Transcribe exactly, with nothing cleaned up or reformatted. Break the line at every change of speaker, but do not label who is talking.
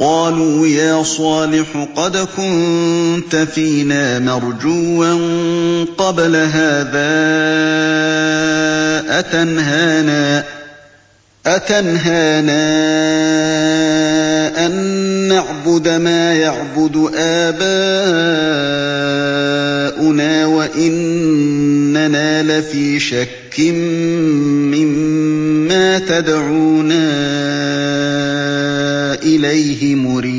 قَالُوا يَا صَالِحُ قَدْ كُنتَ فِينَا مَرْجُوًّا قَبْلَ هَٰذَا أَتَنْهَانَا أَن نَّعْبُدَ مَا يَعْبُدُ آبَاؤُنَا وَإِنَّنَا لَفِي شَكٍّ مِّمَّا تَدْعُونَا إِلَيْهِ مُرِيبٍ